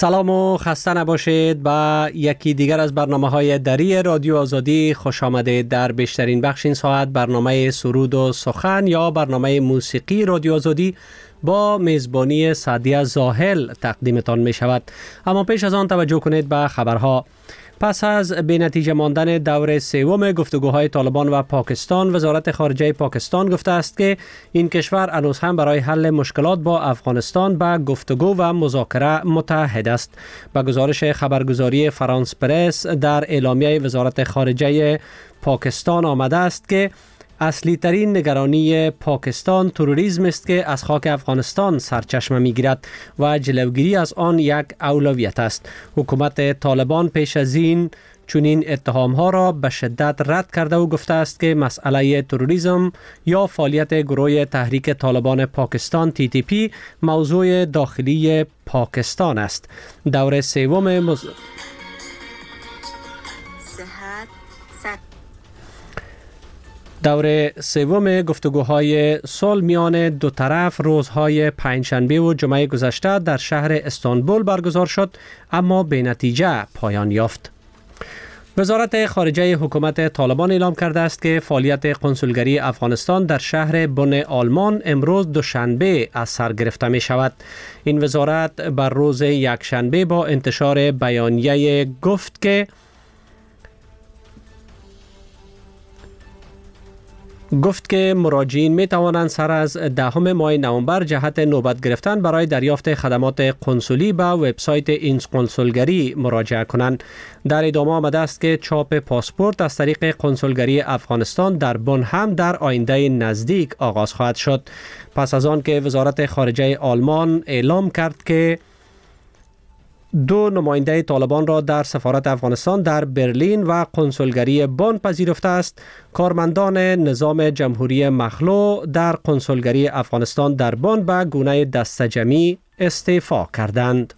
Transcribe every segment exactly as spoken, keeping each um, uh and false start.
سلام و خسته نباشید. با یکی دیگر از برنامه‌های دری رادیو آزادی خوش آمدید. در بیشترین بخش این ساعت برنامه سرود و سخن یا برنامه موسیقی رادیو آزادی با میزبانی سعدیه زاهل تقدیمتان می شود. اما پیش از آن توجه کنید به خبرها. پس از به نتیجه ماندن دور سوم گفتگوهای طالبان و پاکستان، وزارت خارجه پاکستان گفته است که این کشور هنوز هم برای حل مشکلات با افغانستان به گفتگو و مذاکره متحد است. به گزارش خبرگزاری فرانس پرس در اعلامیه وزارت خارجه پاکستان آمده است که اصلی ترین نگرانی پاکستان تروریسم است که از خاک افغانستان سرچشمه میگیرد و جلوگیری از آن یک اولویت است. حکومت طالبان پیش از این چنین اتهام‌ها را به شدت رد کرده و گفته است که مسئله تروریسم یا فعالیت گروه تحریک طالبان پاکستان تی تی پی موضوع داخلی پاکستان است. دور سوم مز... دور سوم گفتگوهای صلح میان دو طرف روزهای پنجشنبه و جمعه گذشته در شهر استانبول برگزار شد، اما به نتیجه پایان یافت. وزارت خارجه حکومت طالبان اعلام کرده است که فعالیت کنسولگری افغانستان در شهر بن آلمان امروز دوشنبه از سر گرفته می شود. این وزارت بر روز یکشنبه با انتشار بیانیه گفت که گفت که مراجعین می توانند سر از دهم ماه نوامبر جهت نوبت گرفتن برای دریافت خدمات کنسولی به وبسایت این کنسولگری مراجعه کنند. در ادامه آمده است که چاپ پاسپورت از طریق کنسولگری افغانستان در بن هم در آینده نزدیک آغاز خواهد شد. پس از آن که وزارت خارجه آلمان اعلام کرد که دو نماینده طالبان را در سفارت افغانستان در برلین و کنسولگری بن پذیرفته است، کارمندان نظام جمهوری مخلوع در کنسولگری افغانستان در بن به گونه دسته‌جمعی استعفا کردند.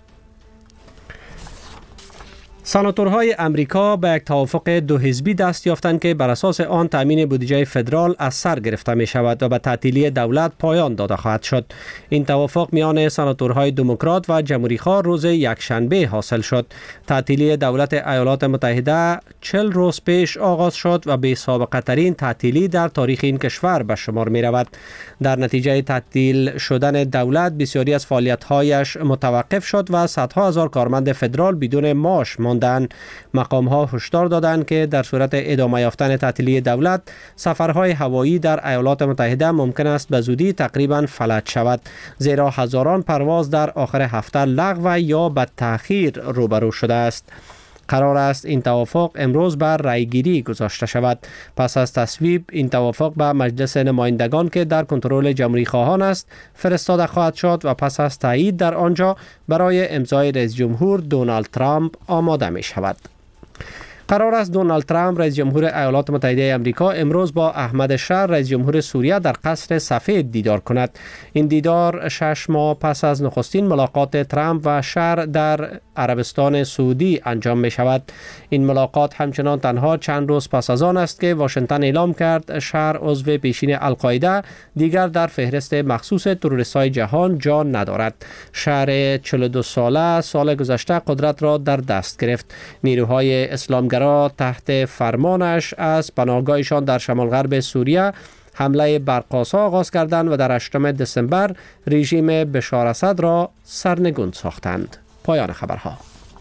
سناتورهای امریکا به یک توافق دو حزبی دست یافتند که بر اساس آن تامین بودجه فدرال از سر گرفته می شود و به تعطیلی دولت پایان داده خواهد شد. این توافق میان سناتورهای دموکرات و جمهوری‌خواه روز یکشنبه حاصل شد. تعطیلی دولت ایالات متحده چهل روز پیش آغاز شد و به سابقه ترین تعطیلی در تاریخ این کشور به شمار می رود. در نتیجه تعطیل شدن دولت بسیاری از فعالیت‌هایش متوقف شد و صدها هزار کارمند فدرال بدون معاش ماندند. مقام ها هشدار دادند که در صورت ادامه یافتن تعطیلی دولت، سفرهای هوایی در ایالات متحده ممکن است به زودی تقریبا فلج شود، زیرا هزاران پرواز در آخر هفته لغو یا به تأخیر روبرو شده است. قرار است این توافق امروز بر رأیگیری گذاشته شود. پس از تصویب این توافق به مجلس نمایندگان که در کنترل جمهوری خواهان است فرستاده خواهد شد و پس از تایید در آنجا برای امضای رئیس جمهور دونالد ترامپ آماده می شود. قرار است دونالد ترامپ رئیس جمهور ایالات متحده آمریکا امروز با احمد شر رئیس جمهور سوریه در قصر سفید دیدار کند. این دیدار شش ماه پس از نخستین ملاقات ترامپ و شر در عربستان سعودی انجام می شود. این ملاقات همچنان تنها چند روز پس از آن است که واشنگتن اعلام کرد شر عضو پیشین القاعده دیگر در فهرست مخصوص تروریست‌های جهان جا ندارد. شر چهل و دو ساله سال گذشته قدرت را در دست گرفت. نیروهای اسلام تحت فرمانش از پناهگاهشان در شمال غرب سوریه حمله برق‌آسا آغاز کردند و در هشتم دسامبر رژیم بشار اسد را سرنگون ساختند. پایان خبرها.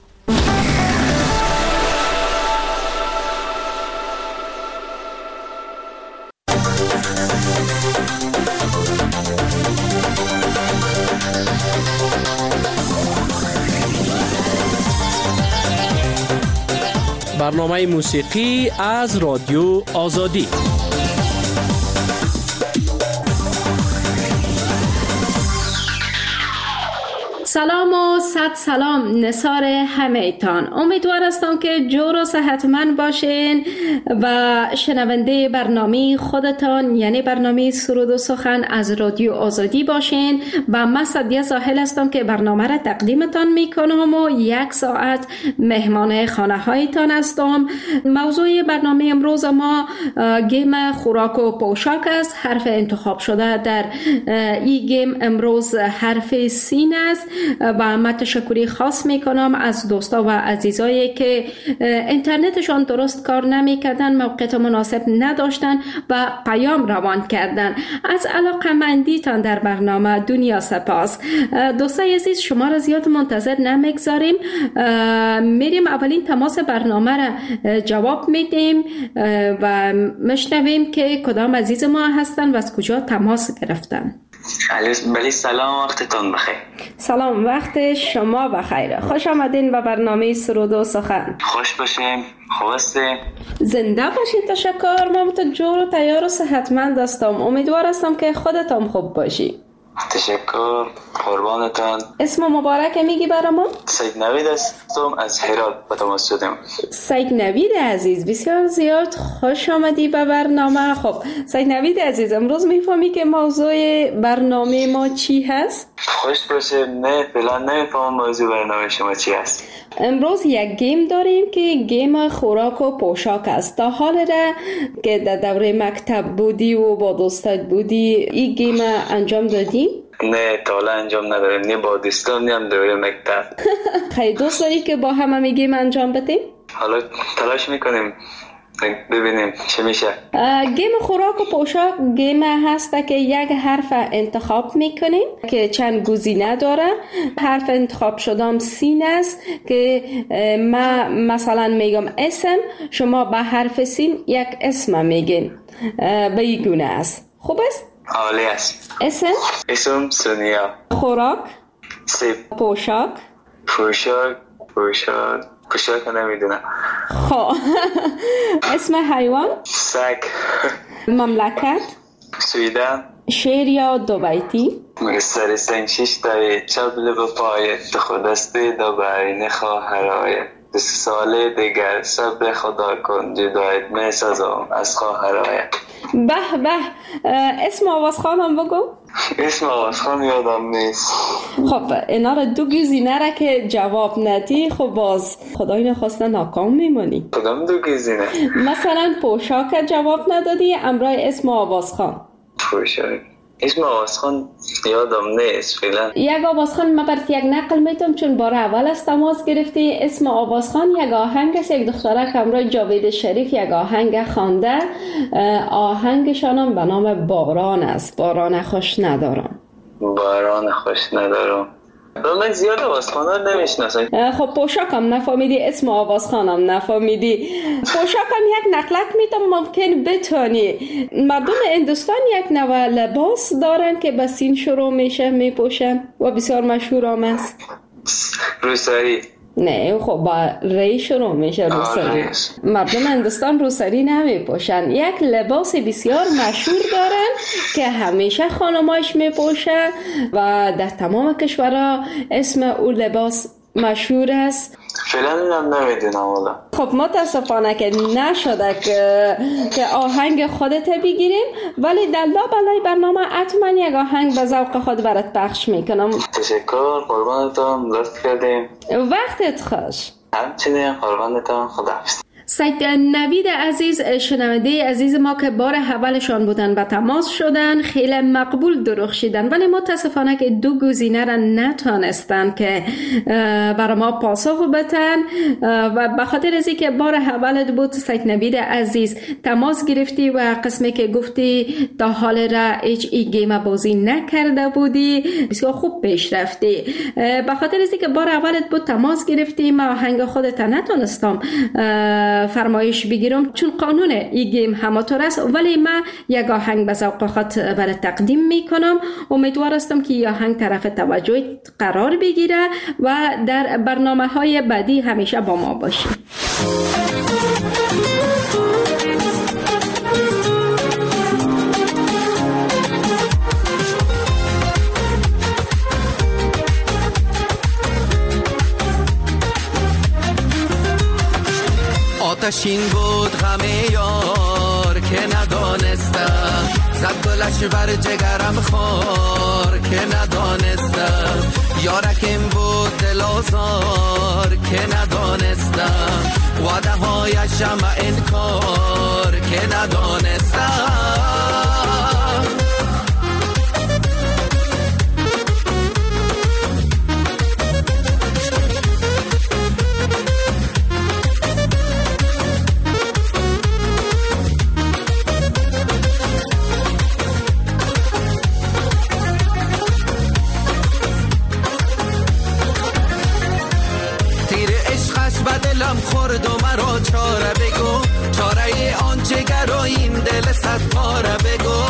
برنامه موسیقی از رادیو آزادی. سلام و صد سلام نثار همه‌تان. امیدوار هستم که جور و صحتمند باشین و شنونده برنامه خودتان یعنی برنامه سرود و سخن از رادیو آزادی باشین و من سعدیه زاهل هستم که برنامه را تقدیمتان میکنم و یک ساعت مهمان خانه هایتان هستم. موضوع برنامه امروز ما گیم خوراک و پوشاک است. حرف انتخاب شده در این گیم امروز حرف سین است و من تشکری خاص میکنم از دوستا و عزیزایی که اینترنتشان درست کار نمیکردن، موقعیت مناسب نداشتن و پیام روان کردن. از علاقمندیتان در برنامه دنیا سپاس. دوستای عزیز، شما را زیاد منتظر نمیگذاریم، میریم اولین تماس برنامه را جواب میدیم و مشنویم که کدام عزیز ما هستن و از کجا تماس گرفتن. بله، سلام، وقتتون بخیر. سلام، وقت شما بخیر. خوش آمدین به برنامه سرود و سخن. خوش باشیم. خواسته زنده باشین. تشکر. من تو جور و تیار و صحتمند هستم. امیدوار هستم که خودتان خوب باشی. تشکر، قربانتان. اسم مبارک میگی برای ما؟ سید نوید هستم، از هرات به تماس شدم. سید نوید عزیز، بسیار زیاد خوش آمدی به برنامه. خب سید نوید عزیز، امروز میفهمی که موضوع برنامه ما چی هست؟ خوش باشه. نه فعلا نمیفهمم موضوع برنامه شما چی هست. امروز یک گیم داریم که گیم خوراک و پوشاک است. تا حال را که در دوره مکتب بودی و با دوستت بودی این گیم انجام دادی؟ نه تا حالا انجام نداریم، نه با دوستان نه هم دوره مکتب. خیلی دوست داری که با هم هم گیم انجام بدیم؟ حالا تلاش میکنیم ببینیم چه میشه. گیم خوراک و پوشاک گیم هست که یک حرف انتخاب میکنیم که چند گزینه داره. حرف انتخاب شدم سین است که ما مثلا میگم اسم، شما به حرف سین یک اسم میگین. به این گونه است. خوب است؟ عالی است. اسم؟ اسم سونیا. خوراک؟ سیب. پوشاک؟ پوشاک پوشاک پوشاک نمیدونم. خب اسم حیوان؟ سگ. مملکت؟ سویدن. شعر یا دو بیتی؟ سر سنگ شش تایی چبل به پایت خودسته دو برین خواهرای دو ساله دیگر سب خدا کن جدایت می سازم از خواهرای. به به. اسم آوازخان هم بگو. اسم آوازخان یادم نیست. خب اینا را دو گزینه را که جواب ندی خب باز خدای نخواسته ناکام میمونی. کدام دو گزینه؟ مثلا پوشاک جواب ندادی، امرای اسم آوازخان. پوشاک اسم آوازخان یادم نیست فعلا. یک آوازخان من برات یک نقل میتونم چون بار اول است تماس گرفتی. اسم آوازخان یک آهنگ است. یک دختره که همراه جاوید شریف یک آهنگ خوانده. آهنگشان هم به نام باران است. باران خوش ندارم. باران خوش ندارم. من زیاد آوازخان‌ها نمیشناسم. خب پوشاکم نفهمیدی، اسم آوازخانم نفهمیدی. پوشاکم یک نقلک میتونم ممکن بتونی. مردم هندوستان یک نوع لباس دارن که به سین شروع میشه میپوشن و بسیار مشهور هم است. روسری. نه خب با ری شروع میشه روسری. مردم هندوستان روسری نمیپوشن. یک لباس بسیار مشهور دارن که همیشه خانمایش میپوشن و در تمام کشورها اسم او لباس مشهور است. فعلا اینم نمیدونم والا. خب متاسفانه که نشده که, که آهنگ خودت بگیریم، ولی در لابلای برنامه حتما یک آهنگ به ذوق خود برات پخش میکنم. تشکر، قربانتان، لطف کردیم. وقتت خوش. همچنین قربانتان، خداحافظ. سید نوید عزیز، شنونده عزیز ما که بار اولشان بودن و تماس شدن، خیلی مقبول درخشیدن، ولی متاسفانه که دو گزینه را نتونستن که برای ما پاسخ بدن و به خاطر از اینکه بار اولت بود سید نوید عزیز تماس گرفتی و قسمی که گفتی تا حال را هیچ ای گیم بازی نکرده بودی بسیار خوب پیش رفتی. به خاطر از اینکه بار اولت بود تماس گرفتی، ما آهنگ خودت نتونستم فرمایش بگیرم چون قانون ای گیم همطور است، ولی من یک آهنگ به ذوق خود برای تقدیم میکنم. امیدوار هستم که این آهنگ طرف توجه قرار بگیره و در برنامه های بعدی همیشه با ما باشی. آتشین بود غم یار که ندانستم، زد گلش بر جگرم خار که ندانستم، یارکم بود دل آزار که ندانستم، وعده هایشم انکار که ندانستم. چاره بگو، چاره آن جگر و این دل صد پاره بگو.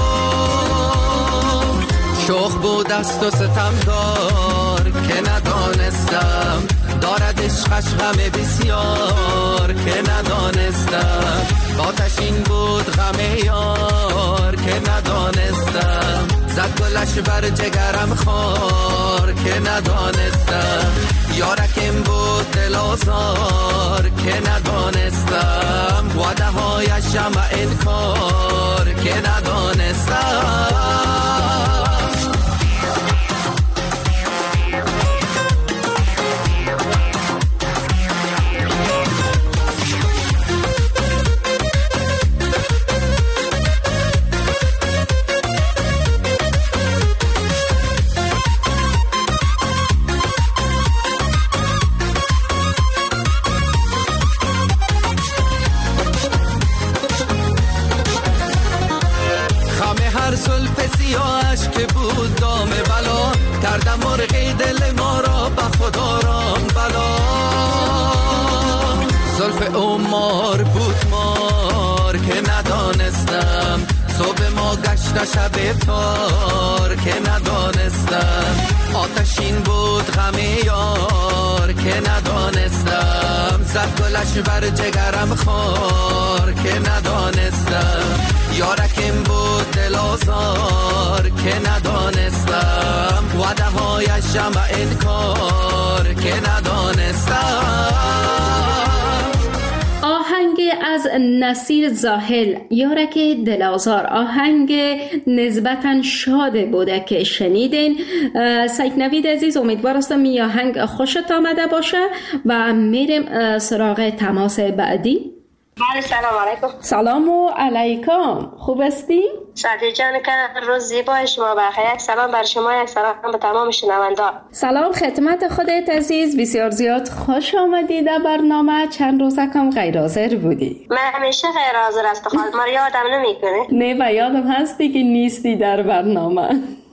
شوخ بود است و ستم دار که ندانستم، دارد عشقش غم بسیار که ندانستم. آتشین بود غم یار که ندانستم، زد گلش بر جگرم خار که ندانستم. یارکم بود دل آزار که ندانستم، وعده هایش اما انکار که ندانستم. که بود دام بلا، کردم مرغی دل ما را به خدا رام بلا. زلف عمر بود مار که ندانستم، صبح ما گشت شب تار که ندانستم. آتشین بود غم یار که ندانستم، زد گلش بر جگرم خار که ندانستم. یارکم بود دل آزار که ندانستم، وعده هایش اما انکار که ندانستم. آهنگ از نصیر زاهل، یارک دل آزار، آهنگ نسبتاً شاد بوده که شنیدین. سید نوید عزیز، امیدوار هستم این آهنگ خوشت آمده باشه و میریم سراغ تماس بعدی. بله، سلام علیکم. سلام و علیکم، خوب هستی؟ شادی جان که روز زیبای شما بخیر. یک سلام بر شما، یک سلام به تمام شنوندگان. سلام خدمت خودت عزیز، بسیار زیاد خوش آمدی در برنامه. چند روزه کم غیر حاضر بودی. من همیشه غیر حاضر هستم، خالد ما یادم نمیکنه. نه و یادم هستی که نیستی در برنامه.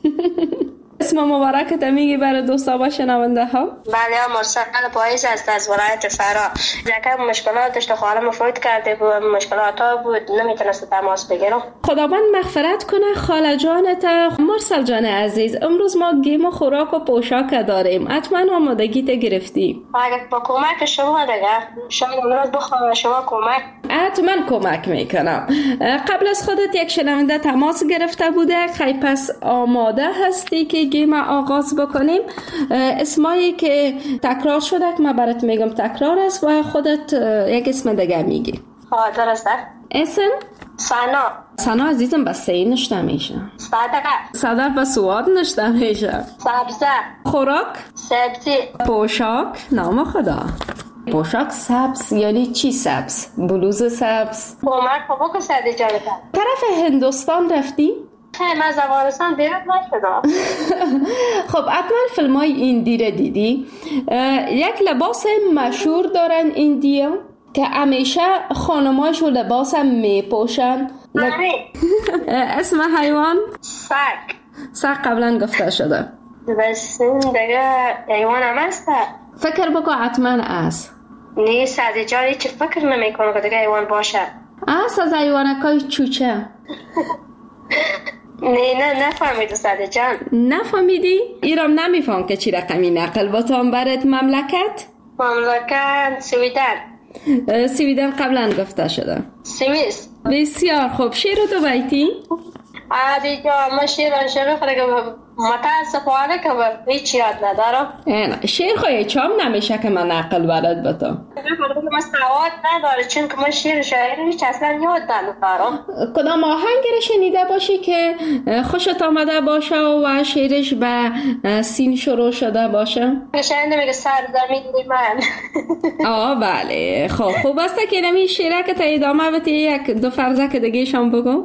اسم مبارکت میگی برای دوستا و شنونده ها؟ بله، مرسل پاییز است از ولایت فرا. یکم مشکلات داشت، خالم فوت کرده بود، مشکلات ها بود، نمیتونست تماس بگیرم. خداوند مغفرت کنه خاله جانت. مرسل جان عزیز، امروز ما گیم و خوراک و پوشاک داریم، حتما آمادگیت گرفتی؟ اگر با کمک شما دیگه شاید امروز بخوام شما کمک. حتما کمک میکنم. قبل از خودت یک شنونده تماس گرفته بوده، خیلی پس آماده هستی که گیم آغاز بکنیم؟ اسمایی که تکرار شده که من برات میگم تکرار است و خودت یک اسم دیگه میگی. ها درسته. اسم؟ سنا. سنا عزیزم با سی نشته میشه. صدقه. صدق با سواد نشته میشه. سبزه. خوراک؟ سبزی. پوشاک؟ نام خدا. پوشاک سبز یعنی چی سبز؟ بلوز سبز؟ کمک بابا که سدی جانه. طرف هندوستان رفتی؟ خیلی از افغانستان بیرون نشدم. خب حتما فیلم های ایندی را دیدی. یک لباس مشهور دارن ایندیا که همیشه خانماشو لباس هم میپوشن. لب... اسم حیوان؟ سگ. سگ قبلا گفته شده. بس دیگه حیوان هم هست. فکر بکن حتما است. نیست سدی جان هیچ فکر نمی کنم که دیگه حیوان باشه. است از حیوانکای چوچه. نه نه نفهمیدی ساده جان. نفهمیدی؟ ایرام نمیفهم که چی رقمی نقل باتان برات. مملکت؟ مملکت سویدن. سویدن قبلا گفته شده. سوئیس. بسیار خوب. شیر تو بیتی؟ عادی جان ما شیر شیر خورده که متاسفانه که هیچ یاد ندارم. نه شیر خواهی چام نمیشه که من نقل برات باتم. من سواد نداره چون که من شیر شاعری هیچ اصلا یاد ندارم. کدام آهنگ رو شنیده باشی که خوشت آمده باشه و شیرش به سین شروع شده باشه؟ شاید نمیگه سر زمین من. آه بله خب خوب است که نمی شیره که تا ادامه بتی یک دو فرزه که دیگه شام بگو.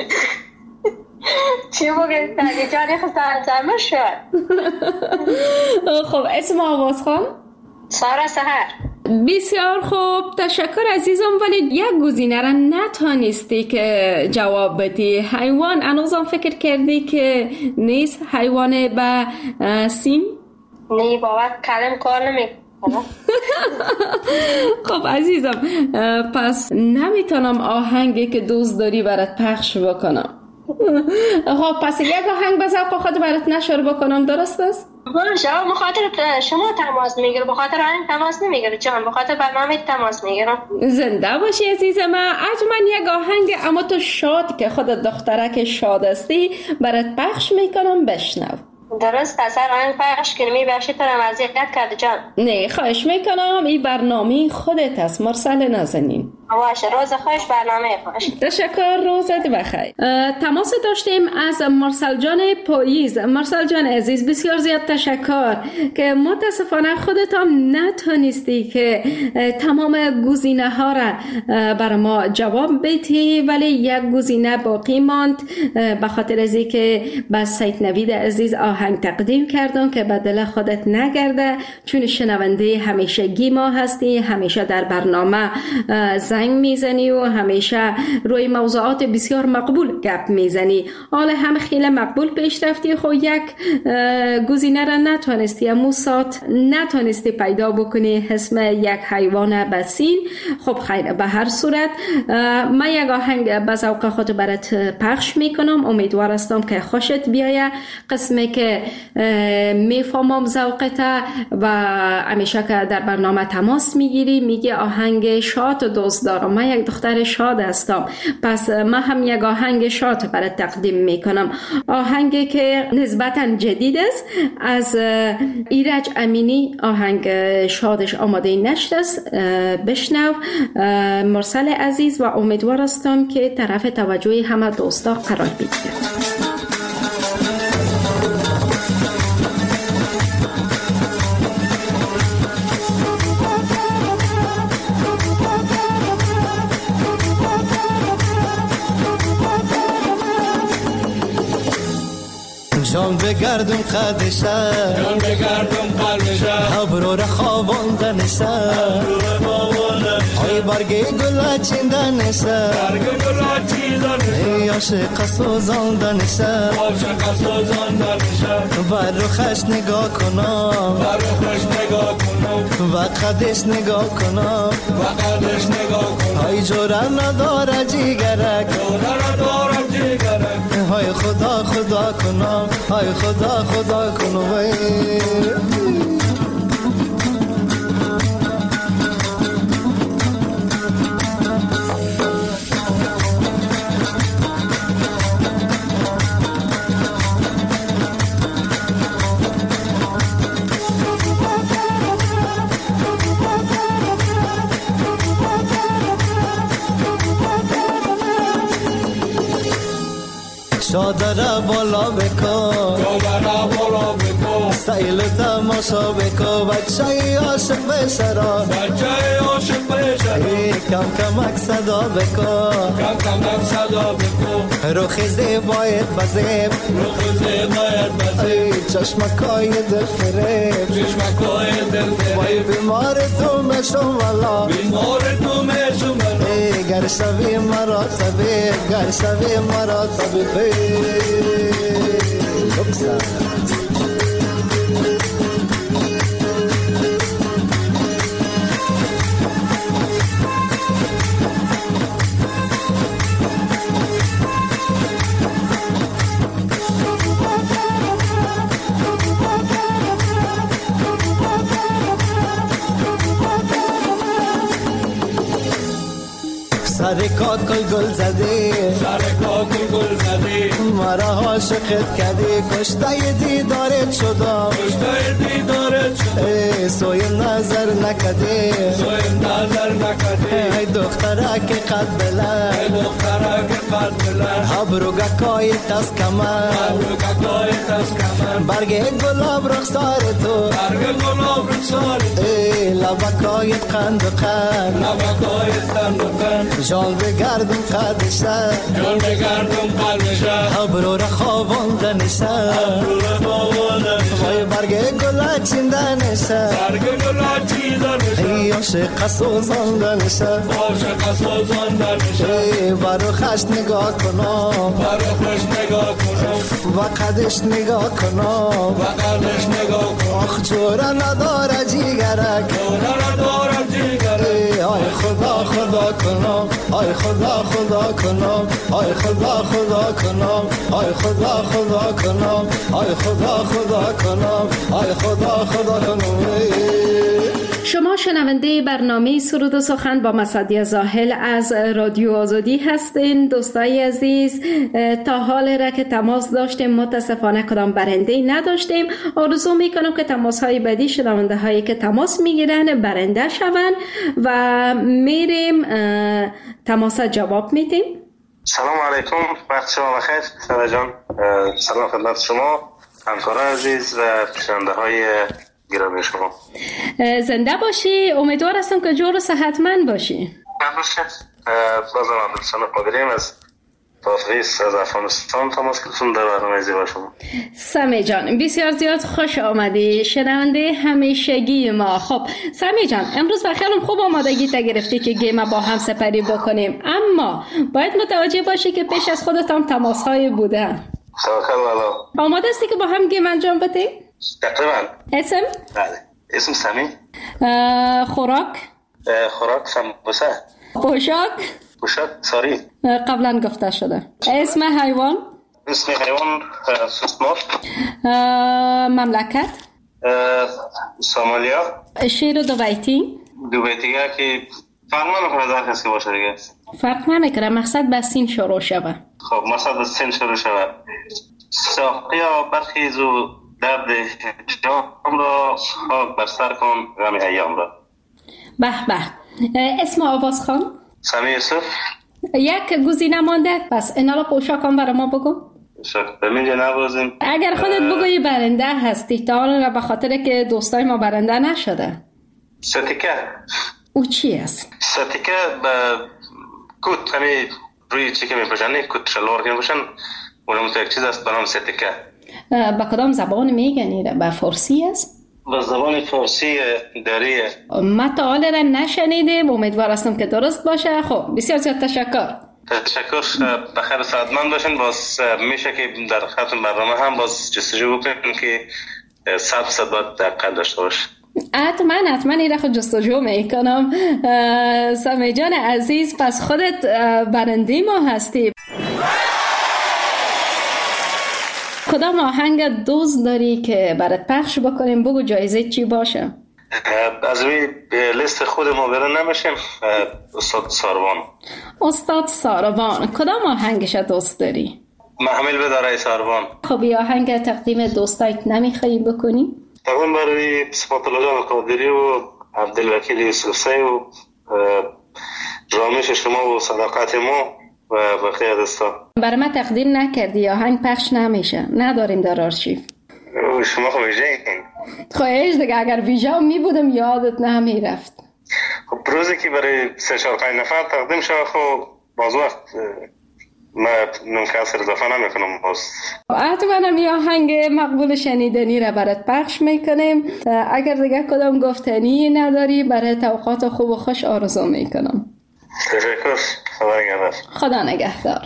چی بگه تاگه جانی خسته زمه شد. خب اسم آواز خان؟ سارا سهر. بسیار خوب تشکر عزیزم، ولی یک گزینه را نتانستی که جواب بدی. حیوان انوزم فکر کردی که نیست حیوان به سین؟ نه بابا کلم کار نمی خب عزیزم، پس نمیتونم آهنگی که دوست داری برات پخش بکنم. خب پس یک آهنگ به ذوق خود برات نشر بکنم، درست است؟ باشه، مخاطر شما تماس میگیره، بخاطر آهنگ تماس نمیگیره جان، بخاطر برنامه تماس میگیرم. زنده باشی عزیزم. من یک آهنگ اما تو شاد که خودت دخترک شاد هستی برات پخش میکنم، بشنو. درست است، آهنگ پخش کنی میبخشی تو رو اذیت کرد جان. نه خواهش میکنم، این برنامه خودت است مرسل نازنین. باشه، روز خوش، برنامه خوش. تشکر، روزت بخیر. تماس داشتیم از مرسل جان پاییز. مرسل جان عزیز، بسیار زیاد تشکر که متاسفانه خودت هم نتونستی که تمام گزینه ها را بر ما جواب بدی، ولی یک گزینه باقی ماند به خاطر از اینکه با سید نوید عزیز آهنگ تقدیم کردم که به دل خودت نگرده، چون شنونده همیشگی ما هستی، همیشه در برنامه زنگ میزنی و همیشه روی موضوعات بسیار مقبول گپ میزنی. حالا هم خیلی مقبول پیش رفتی، خب یک گزینه را نتونستی، امو سات نتونستی پیدا بکنی اسم یک حیوان بسین. خب خیر، به هر صورت من یک آهنگ به ذوق خود برات پخش میکنم، امیدوار هستم که خوشت بیایه. قسمی که میفهمم ذوقت و همیشه که در برنامه تماس میگیری میگی آهنگ شاد دوست دارم، من یک دختر شاد هستم، پس من هم یک آهنگ شاد برات تقدیم میکنم. آهنگی که نسبتا جدید است، از ایرج امینی، آهنگ شادش آماده نشد است. بشنو مرسل عزیز و امیدوار هستم که طرف توجه همه دوستا قرار بگیرد. جان بگردم قدشه، جان بگردم قلبشه، ابرو را خواباندنشه، ای برگی گل چیندنشه، برگ گل چیندنشه، عاشق سوزاندنشه، عاشق سوزاندنشه، بر روخش نگاه کنم، بر روخش نگاه کنم، و قدش نگاه کنم، و قدش نگاه کنم، ای جوره نداره جیگرک، جوره نداره جیگرک، های خدا خدا کنم، های خدا خدا کنم. شادره بالا بکن، شادره بالا بکن، سیل تماشا بکن، بچه عاشق بشرا، بچه عاشق بشرا، کم کمک صدا بکن، کم کمک صدا بکن، روخ زیبایت بزیب، روخ زیبایت بزیب، چشمکای دل فریب، چشمکای دل فریب، وای بیمار تو مشم والا، بیمار تو مشم والا، گر شوی مرا طبیب، گر شوی مرا طبیب. سر کاکل گل زدی، سر کاکل گل زدی، مرا عاشقت کردی، کشته دیدارت شدم، کشته دیدارت شدم، سوی نظر نکردی، سوی نظر نکردی، ای دخترک قد بلند، ای دخترک قد بلند، ابرو گکای تس کمر، ابرو گکای تس کمر، برگ گلاب رخسار تو، برگ گلاب رخسار تو، ای لبکای قند و قند، لبکای قند و قند، جان بگردم قدشه، جان بگردم قلبشه، ابرو را خواباندنشه، ابرو را خواباندنشه، وای برگ گل چیندنشه، برگ گل چیندنشه، ای عاشق سوزاندنشه عاشق سوزاندنشه برو خش نگاه کنم برو خش نگاه کنم و قدش نگاه کنم و قدش نگاه کنم آخ جوره نداره جیگرک جوره نداره جیگرک آی خدا خدا کنم آی خدا خدا کنم آی خدا خدا کنم آی خدا خدا کنم آی خدا خدا کنم آی خدا خدا کنم. شما شنونده برنامه سرود و سخن با مسعدی زاهل از رادیو آزادی هستین. دوستای عزیز، تا حال را که تماس داشتیم متاسفانه کدام برنده نداشتیم. آرزو میکنم که تماس های بعدی شنونده هایی که تماس میگیرن برنده شون و میریم تماس جواب میدیم. سلام علیکم، وقت شما بخیر. سارا جان، سلام خدمت شما، همکاران عزیز و شنونده های گرامی شما. زنده باشی. امیدوار هستم که جور و صحتمند باشی. باشه. بازم عبدالحسن قادریم از تافریس از افغانستان تماس گرفتم در برنامه زیبا شما. سمی جان، بسیار زیاد خوش آمدی، شنونده همیشگی ما. خب سمی جان، امروز بخیالم خوب آمادگی تا گرفتی که گیم با هم سپری بکنیم، اما باید متوجه باشی که پیش از خودت هم تماس های بودن. توکل والا. آماده هستی که با هم گیم انجام بدیم؟ تقریبا. اسم؟ بله. اسم سمی. خوراک؟ خوراک سمبوسه. پوشاک؟ پوشاک ساری. قبلا گفته شده. اسم حیوان؟ اسم حیوان سوسمار. مملکت؟ سومالیا. شعر دو بیتی؟ دو بیتی که فرق نمیکنه در کسی باشه دیگه. فرق نمیکنه، مقصد به سین شروع شوه. خب مقصد به سین شروع شوه. ساقیا برخیز و درد جام را خاک بر سر کن غم ایام را. به به. اسم آواز خان؟ سمی یوسف. یک گزینه مانده، پس اینا را پوشاک هم برای ما بگو. پوشاک بمینجا نبازیم. اگر خودت بگویی برنده هستی، تا حالا به خاطر که دوستای ما برنده نشده. ستیکه. او چی است؟ ستیکه به کت همی روی چی که میپوشن، کت شلوار که میپوشن، اونم تو یک چیز است به نام ستیکه. با کدام زبان میگنی؟ به فارسی است؟ به زبان فارسی دریه. ما تا حالا را نشنیدیم، امیدوار هستم که درست باشه. خب بسیار زیاد تشکر. تشکر. بخیر و سعادتمند باشین. باز میشه که در ختم برنامه هم باز جستجو بکنیم که صد فیصد باید دقت داشته باشه. حتما حتما این را خود جستجو میکنم. سمی جان عزیز، پس خودت برنده ما هستی. کدام آهنگ دوست داری که برات پخش بکنیم؟ بگو جایزه چی باشه؟ از روی لیست خود ما برن نمیشیم. استاد ساروان. استاد ساروان، کدام آهنگش دوست داری؟ محمل بداره ساروان. خب این آهنگ تقدیم دوستایت نمیخوایی بکنی؟ تقدیم برای صفات الله جان قادری و عبدالوکیل یوسفزی و رامش شما و صداقت ما و بقیه دوستان. برای ما تقدیم نکردی، آهنگ پخش نمیشه، نداریم در آرشیو. شما خب ویژه این خواهش دیگه، اگر ویژه می بودم یادت نمیرفت. خب روزی که برای سه چهار پنج نفر تقدیم شد، خب باز وقت ما نمکسر اضافه نمی کنم. باز حتما هم یه آهنگ مقبول شنیدنی را برات پخش میکنیم. اگر دیگه کدام گفتنی نداری، برای توقعات خوب و خوش آرزو میکنم. تشکر. خدا نگهدار. خدا نگهدار.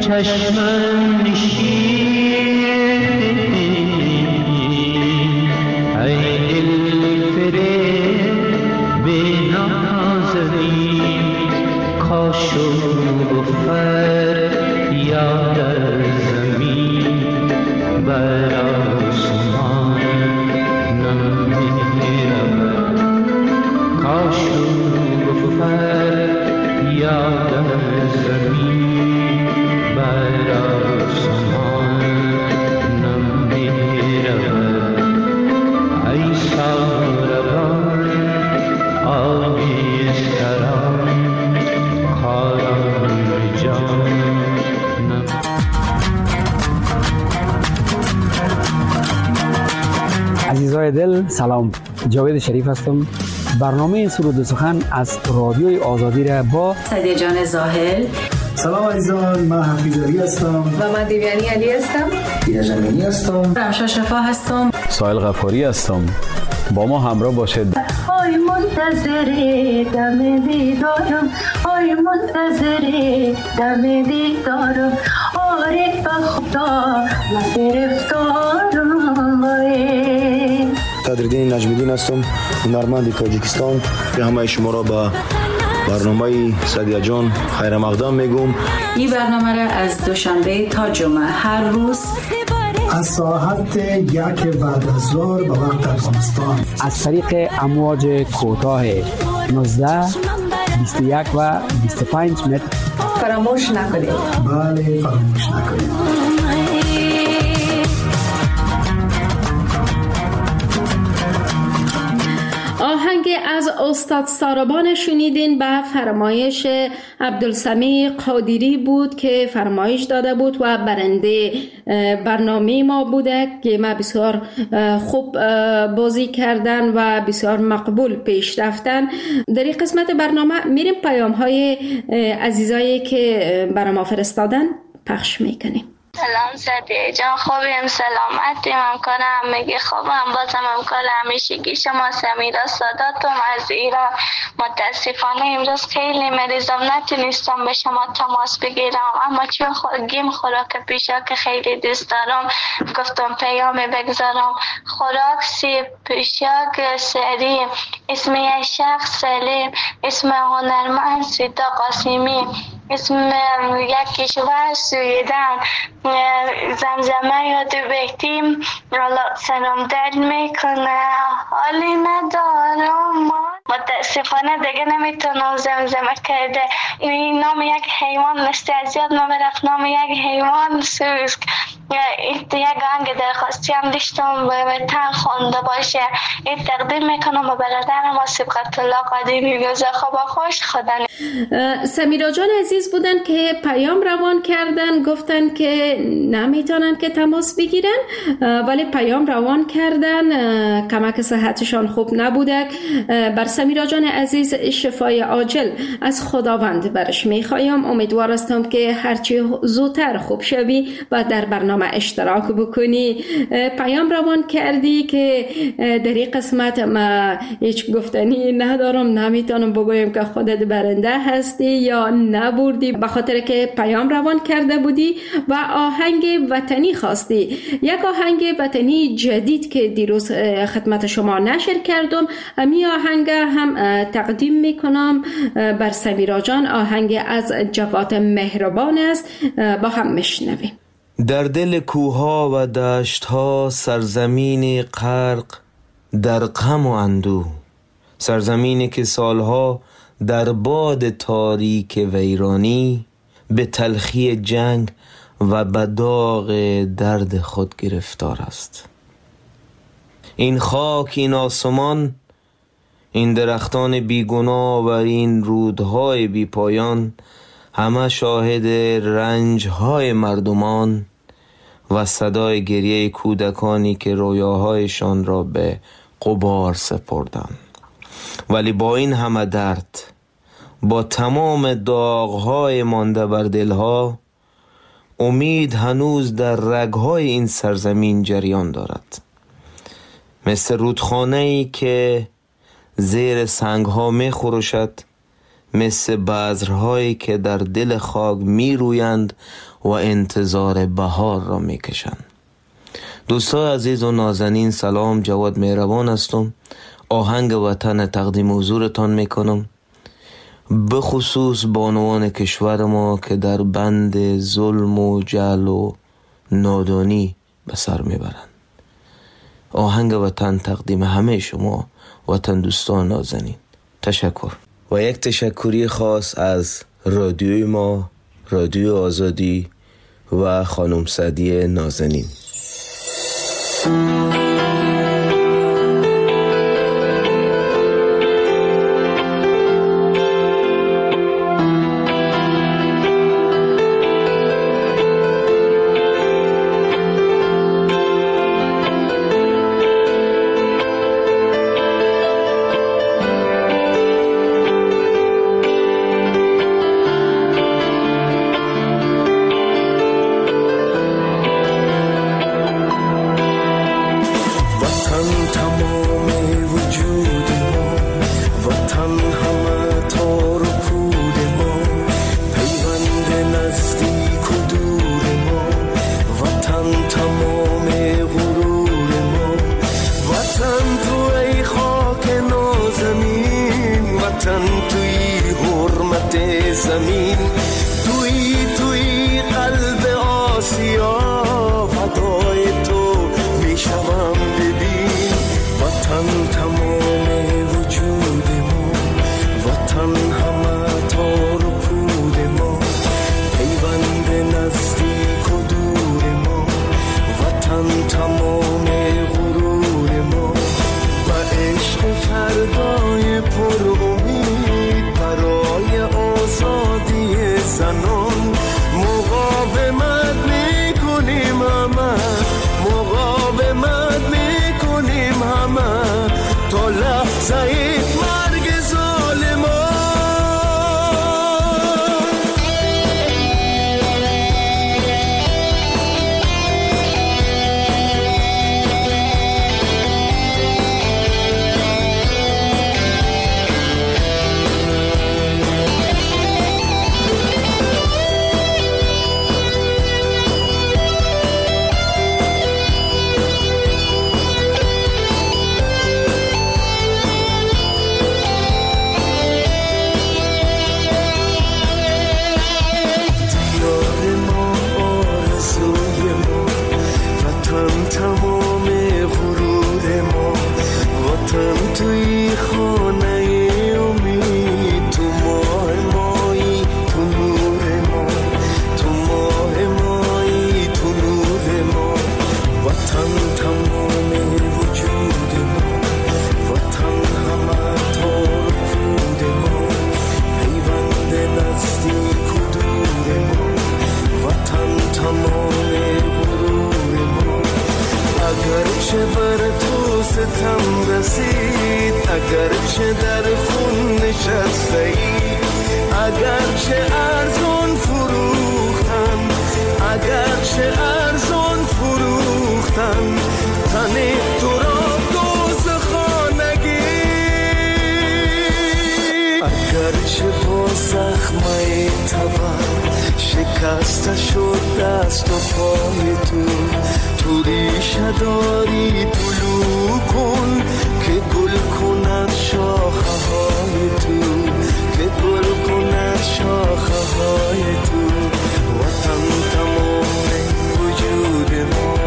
چشمم نشین ای دل فریب نازنین کاش و بفر یاد زمین بر آسمان نمیرود کاش و بفر یاد زمین بر آسمان نمیرود ای ساربان آبی سران کاران جان عزیزای دل سلام، جاوید شریف هستم. برنامه سرود و سخن از رادیوی آزادی را با سعدیه جان زاهل. سلام عزیزان، من حفیظ علی هستم و من دیویانی علی هستم. دیده جمینی هستم. رمشا شفا هستم. سایل غفاری هستم. با ما همراه باشید. آی منتظر دم دیدارم، آی منتظر دم دیدارم، آره به خدا من گرفتارم. صدرالدین نجمیدین هستم، هنرمند تاجیکستان. به همه شما را به برنامه سعدیه جان خیر مقدم میگم. این برنامه را از دوشنبه تا جمعه هر روز از ساعت یک بعد از ظهر به وقت افغانستان از طریق امواج کوتاه نوزده، بیست و یک و بیست و پنج متر فراموش نکنید. بله فراموش نکنید. آهنگ از استاد ساربان شنیدین به فرمایش عبدالسمیع قادری بود که فرمایش داده بود و برنده برنامه ما بوده که ما بسیار خوب بازی کردن و بسیار مقبول پیش رفتن. در این قسمت برنامه میریم پیام های عزیزایی که برای ما فرستادن پخش میکنیم. سلام سعدیه جان، خوبیم؟ سلامتی؟ ممکنه همگی خوبم. بازم ممکنه همیشگی شما سمیرا ساداتم از ایران. متاسفانه امروز خیلی مریضم، نتونستم به شما تماس بگیرم، اما چون گیم خوراک پیشا که خیلی دوست دارم گفتم پیامی بگذارم. خوراک سیب پیشاک سری، اسم یک شخص سلیم، اسم هنرمند سیتا قاسمی، اسم یک کشور سویدن، زمزمه یاد بیتیم سلام دل میکنه حالی ندارم. متاسفانه دیگه نمیتونم زمزمه کرده. این نام یک حیوان نسته از یاد نمیرفت، نام یک حیوان سوسک. یک آهنگ درخواستی هم داشتم به تن خونده باشه، این تقدیم میکنم به برادرم سبقت الله قدیمی. روز خوب خوش خدا. سمیرا جان عزیز بودن که پیام روان کردن، گفتن که نمیتونن که تماس بگیرن ولی پیام روان کردن، کمک صحتشان خوب نبوده. بر سمیرا جان عزیز شفای عاجل از خداوند برش میخوایم. امیدوار هستم که هرچی زودتر خوب شوی و در برنامه اشتراک بکنی. پیام روان کردی که در این قسمت ما هیچ گفتنی ندارم، نمیتونم بگویم که خودت برنده هستی یا نبردی، به خاطر که پیام روان کرده بودی و آهنگ وطنی خواستی. یک آهنگ وطنی جدید که دیروز خدمت شما نشر کردم، امی آهنگ هم تقدیم میکنم بر سمیرا جان. آهنگ از جواد مهربان است، با هم میشنویم. در دل کوها و دشتها سرزمین غرق در غم و اندوه، سرزمینی که سالها در باد تاریک ویرانی به تلخی جنگ و به داغ درد خود گرفتار است. این خاک، این آسمان، این درختان بیگناه و این رودهای بی پایان همه شاهد رنجهای مردمان و صدای گریه کودکانی که رویاهایشان را به غبار سپردند. ولی با این همه درد، با تمام داغهای مانده بر دلها، امید هنوز در رگهای این سرزمین جریان دارد، مثل رودخانه‌ای که زیر سنگها می خروشد مثل بذرهایی که در دل خاک می رویند و انتظار بهار را می کشند. دوستای عزیز و نازنین، سلام، جواد مهربان هستم. آهنگ وطن تقدیم حضورتان می کنم، به خصوص بانوان کشور ما که در بند ظلم و جهل و نادانی به سر می برند. آهنگ وطن تقدیم همه شما وطن دوستان نازنین. تشکر. و یک تشکری خاص از رادیوی ما، رادیو آزادی و خانم سعدیه نازنین. شکسته شد دست و پای تو، تو ریشه داری طلوع کن که گل کند شاخه های تو، که گل کند شاخه های تو. وطن تمام وجود ما.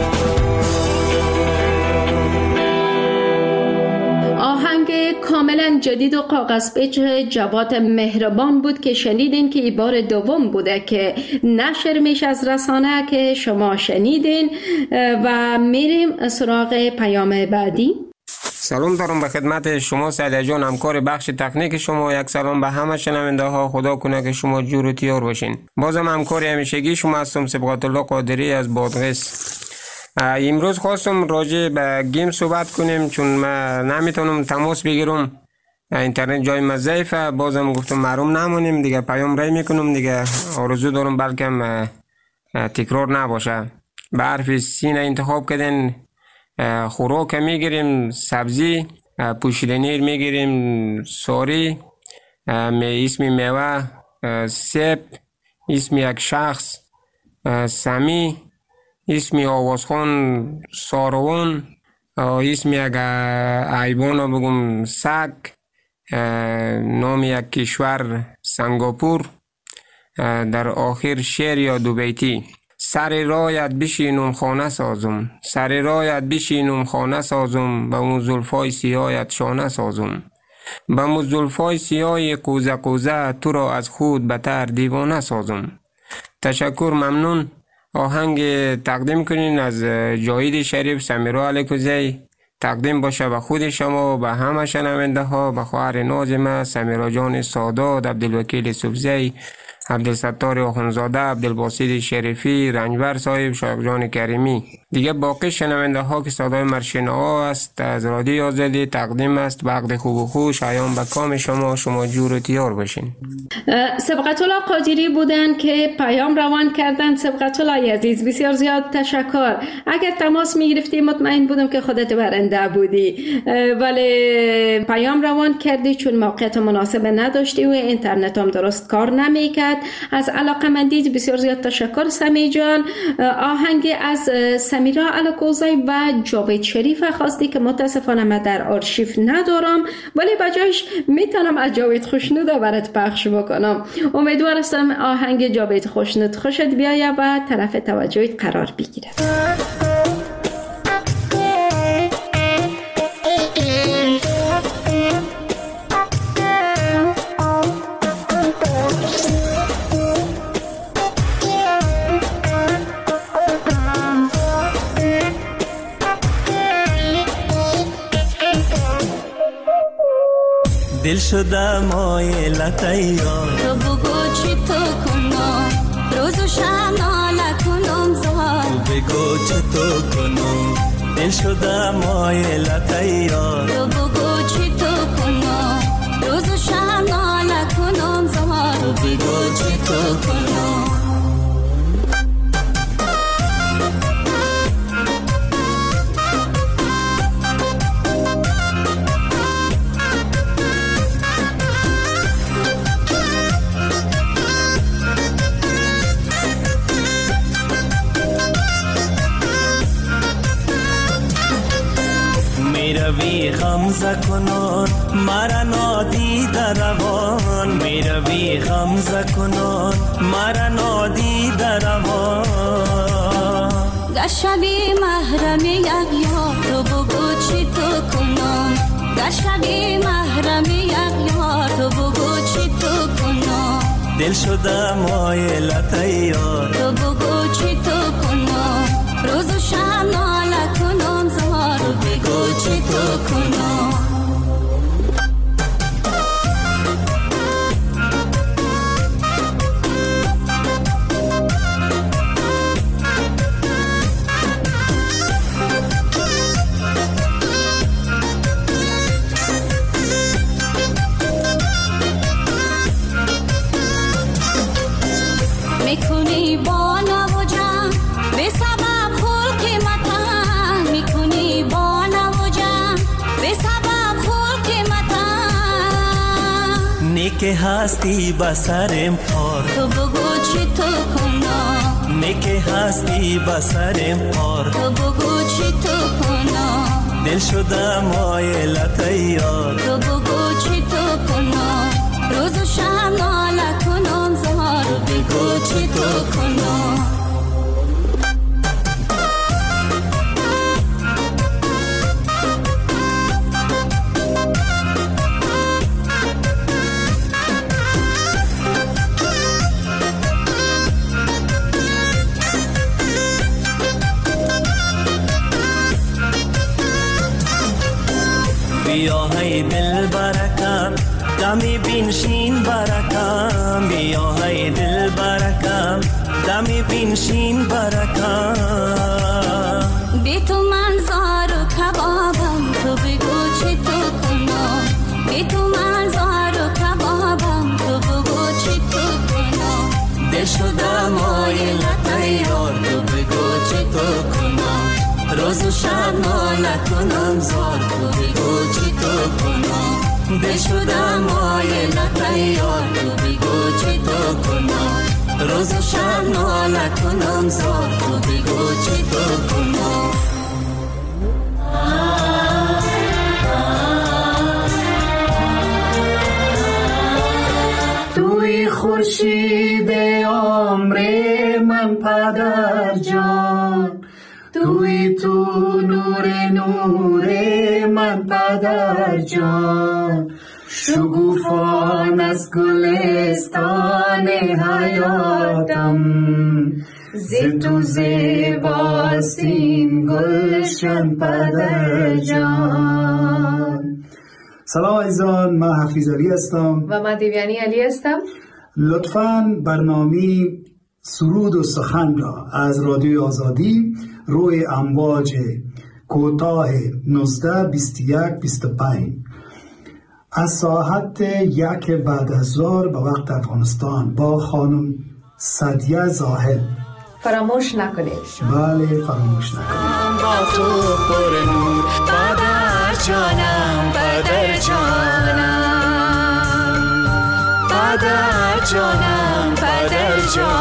آهنگ کاملا جدید و کاغذ پیچ جواد مهربان بود که شنیدین که این بار دوم بوده که نشر میشه از رسانه که شما شنیدین و میریم سراغ پیام بعدی. سلام دارم به خدمت شما سعدیه جان، همکار بخش تکنیک شما. یک سلام به همه شنونده ها، خدا کنه که شما جور و تیار باشین. بازم همکار همیشگی شما هستم، سبقت الله قادری از بادغیس. امروز خواستم راجع به گیم صحبت کنیم چون من نمیتونم تماس بگیرم، اینترنت جای من ضعیفه. بازم گفتم محروم نمونیم دیگه، پیام رای میکنم دیگه. آرزو دارم بلکه تکرار نباشه. به حرف سین انتخاب کردن، خوراک میگیریم، سبزی، پوشیدنیر میگیریم، ساری، اسم میوه سیب، اسم یک شخص سمی، اسم آوازخوان سارون، اسم یک حیوان بگم سگ، نام یک کشور سنگاپور، در آخر شعر یا دو بیتی. سر رایت بشینم خانه سازم، سر رایت بشینم خانه سازم، با مو زلفای سیاهت شانه سازم، با مو زلفای سیاه قوزه قوزه تو را از خود بتر دیوانه سازم. تشکر، ممنون. آهنگ تقدیم کنین از جاوید شریف سمیرا علیکوزی، تقدیم باشه به خود شما، به همه شنونده ها، به خواهر نازم سمیرا جان سادات، عبدالوکیل سبزی، عبدالستار آخونزاده، عبدالباسط شریفی، رنجبر صاحب، شایق جان کریمی. دیگه باقی شنونده ها که صدای مرشینا ها است از رادیو آزادی تقدیم است. وقت خوب و خوش ایام به کام شما، شما جور و تیار باشین. سبقت الله قادری بودن که پیام روان کردن. سبقت الله عزیز بسیار زیاد تشکر. اگر تماس می گرفتی مطمئن بودم که خودت برنده بودی، ولی پیام روان کردی چون موقعیت مناسب نداشتی و اینترنت هم درست کار نمی کرد. از علاقمندیت بسیار زیاد تشکر سمی جان. آهنگ از سمیرا علیکوزی و جاوید شریف خواستی که متاسفانه من در آرشیو ندارم، ولی بجایش میتونم از جاوید خوشنود برات پخش بکنم. امیدوار هستم آهنگ جاوید خوشنود خوشت بیاید و طرف توجهت قرار بگیره. دل شده مایلت یار، تو بگو چی تو کنم، روز و شب ناله کنم زار، تو بگو چی تو کنم، دل شده مایلت یار، تو بگو چی تو کنم، روز و شب ناله کنم زار، تو بگو چی تو کنم. میروی غمزه کنون مرا نادیده روان، میروی غمزه کنون مرا نادیده روان، گشبی محرم یک یار، تو بگو چی تو کنم، گشبی محرم یک یار، تو بگو چی تو کنم، دل شده مایلت یار، تو بگو چی تو کنم، روز و شب ناله کنم زار، تو بگو چی تو کنم. میکنی با نو جان به سبب خلق متن، میکنی با نو جان به سبب خلق متن، نیک هستی بسرم پار، تو بگو چی تو کنم، نیک هستی بسرم پار، تو بگو چی تو کنم، دل شده مایلت یار، تو بگو چی تو کنم، روز و شب ناله کنم زار، تو بگو چی تو کنم. بیا های دل برکم دمی بینشین برکم، بیا های دل برکم دمی بینشین برکم، بی تو من زار و کبابم، تو بگو چی تو کنم، بی تو من زار و کبابم، تو بگو چی تو کنم، دل شده مایلت یار، تو بگو چی تو کنم، روز و شب ناله کنم زار، تو بگو چی تو کنم، دل شدم مایل تیار تو بگو چی تو کنم روز و شب ناله کنم زار تو بگو چی تو کنم توی خورشید عمر من پدر جان توی تو نور نور من پدر جان شگوفان از گلستان حیاتم ز تو زیباستین گلشن پدر جان. سلام عزیزان، من حفیظ علی هستم و من دیویانی علی هستم. لطفاً برنامه سرود و سخن را از رادیوی آزادی روی امواج کوتاه نوزده بیست و یک بیست و پنج از ساعت یک بعد از ظهر به وقت افغانستان با خانم سعدیه زاهد فراموش نکنید. بله فراموش نکنید. با تو پر نور پدر جانم پدر جانم پدر جانم پدر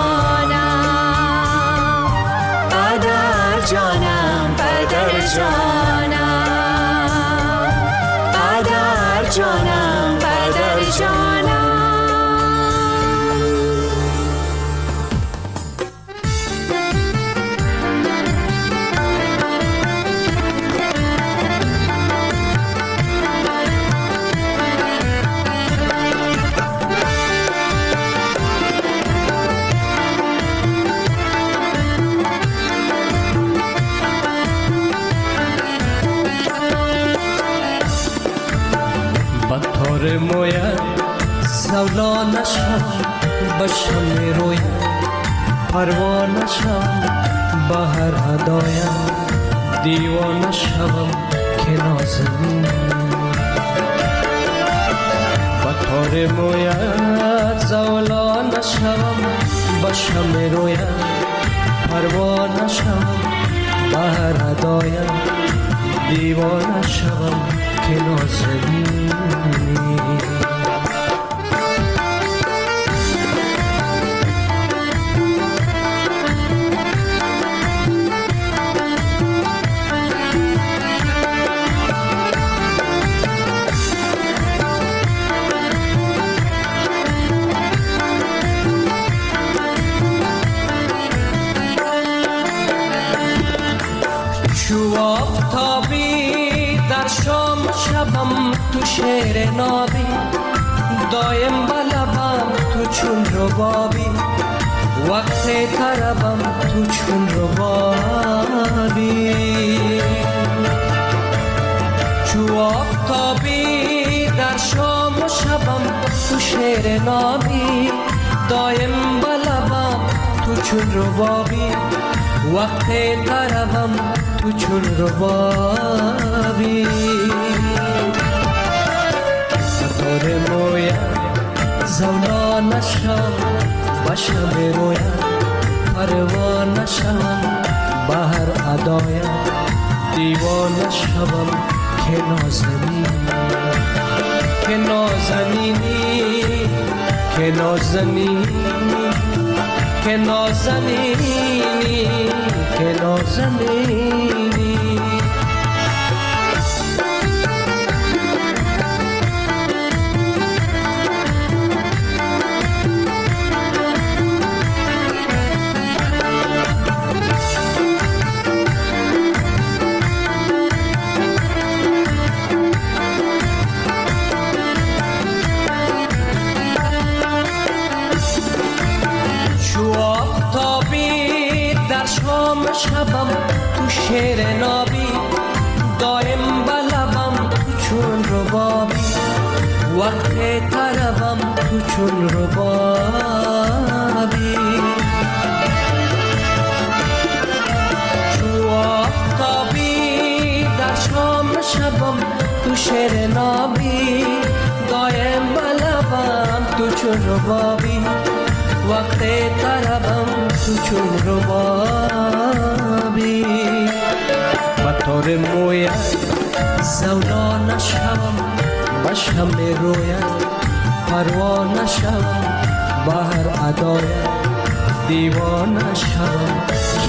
جانم پدر جانم پدر جانم پدر جانم پدر جانم. بطور مویت زولا نشم بشم میرویم پروا نشم به هر هدایم دیوانه شوم که نازنین بطور مویت زولا نشم بشم میرویم پروا نشم به هر هدایم دیوانه شوم که نازنین چو آفتابی در شام شبم تو شعر نابی دایم بلبم تو چون ربابی وقت طربم تو چون ربابی چو آفتابی در شام شبم تو شعر نابی دایم بلبم تو چون ربابی وقت طربم تو چون ربابی بطور مویم زولا نشم بشم رویم پروا نشم به هر ادایم دیوانه شوم که نازنین که نازنینی که نازنینی که نازنینی که نازنینی شبم تو شعر نابی دایم بلبم تو چون ربابی وقت طربم تو چون ربابی چو آفتابی در شام شبم تو شعر نابی دایم بلبم تو چون ربابی وقت طربم تو چون ربابی بطور مویت زولا نشم شمع رویت پروانه شوم با هر ادایت دیوانه شوم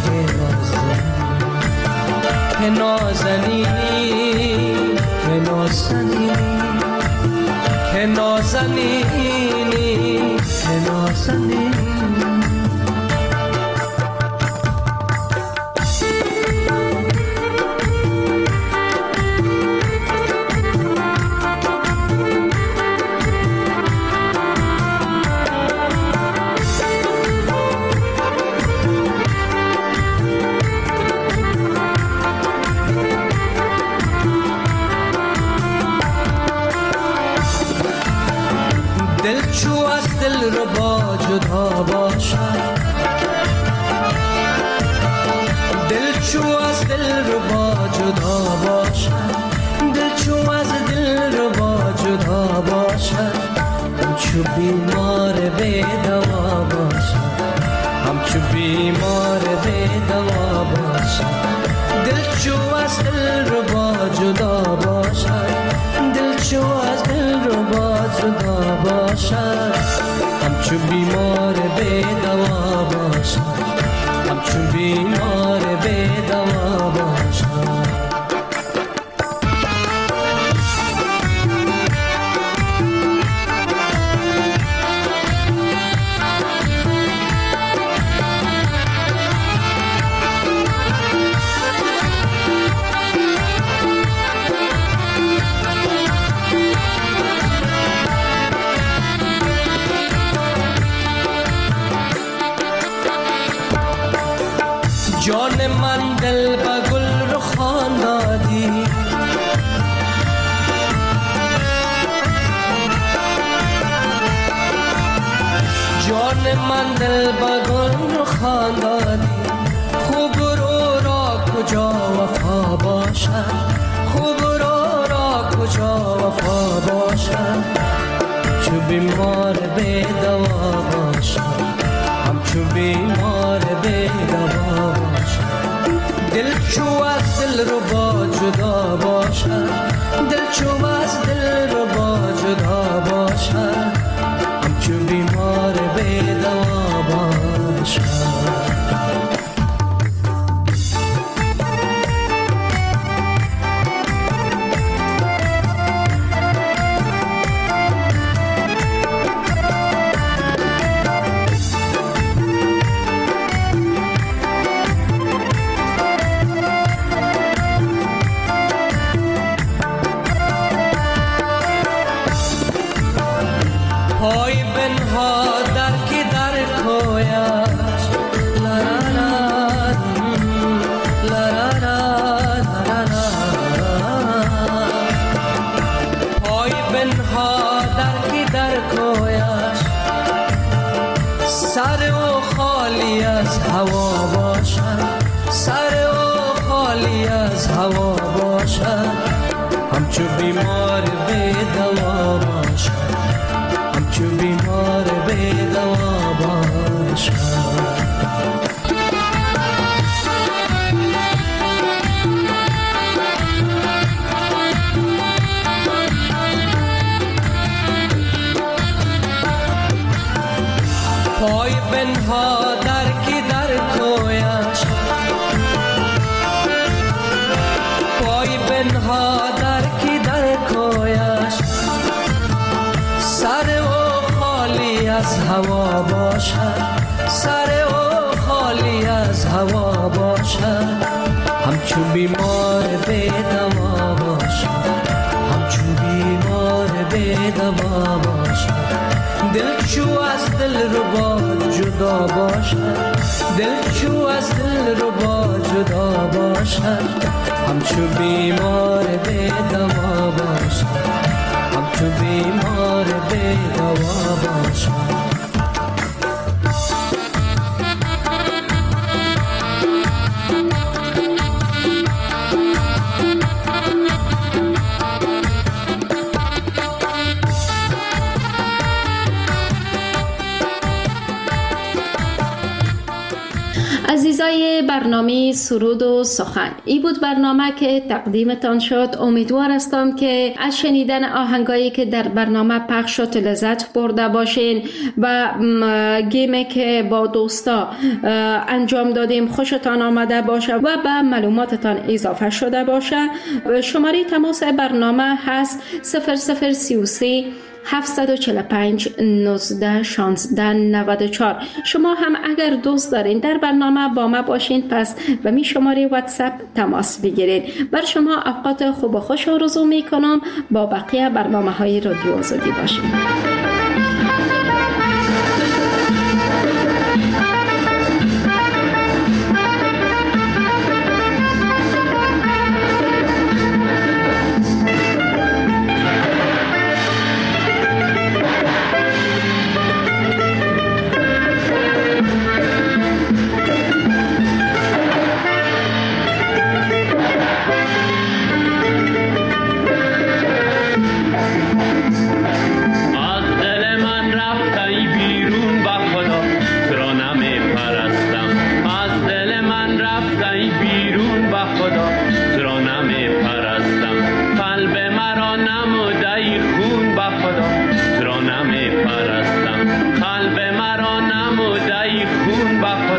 که نازنینی که نازنینی که نازنینی که نازنینی جدا باشد دل چو از دل رو با جدا باشد دل چو از دل رو با جدا باشد همچو بیمار بی دوا باشد همچو بیمار بی دوا باشد دل چو از دل رو با جدا باشد دل چو از دل رو با جدا باشد همچو بیمار بی دوا باشد همچو بیمار بی دوا باشد جان من دل با گل رو خواندادی جان من دل با گل رو خواندادی خوب رو را کجا وفا باشد خوب رو را کجا وفا باشد چو بیمار بی دوا باشد همچو بیمار بی دوا باشد دل چو از دل رو با جدا باشد دل چو از دل رو با جدا باشد همچو بیمار بی دوا باشد پای بنها در کی در کویش لرارا لرارا پای بنها در کی در کویش سر و خالی از هوا باشد سر و خالی از هوا باشد همچو بیمار بی دوا باشد همچو بیمار بی دوا باشد پای بنها در کی در کویش پای بنها در کی در کویش سر و خالی از هوا باشد سر و خالی از هوا باشد همچو بیمار بی دوا باشد همچو بیمار بی دوا باشد دل چو از دل رو با جدا باشد دل چو از دل رو با جدا باشد همچو بیمار بی دوا باشد همچو بیمار بی دوا باشد عزیزای برنامه سرود و سخن، این بود برنامه که تقدیمتان شد. امیدوار هستم که از شنیدن آهنگایی که در برنامه پخش شد لذت برده باشین و گیمی که با دوستا انجام دادیم خوشتان آمده باشه و به معلوماتتان اضافه شده باشه. شماره تماس برنامه هست صفر صفر سی و سه هفت چهار پنج نوزده شانزده نود و چهار. شما هم اگر دوست دارین در برنامه با ما باشین، پس به می شماره واتساپ تماس بگیرید. بر شما اوقات خوب و خوش آرزو می کنم. با بقیه برنامه های رادیو آزادی باشین. قلب مرا نموده خون بخ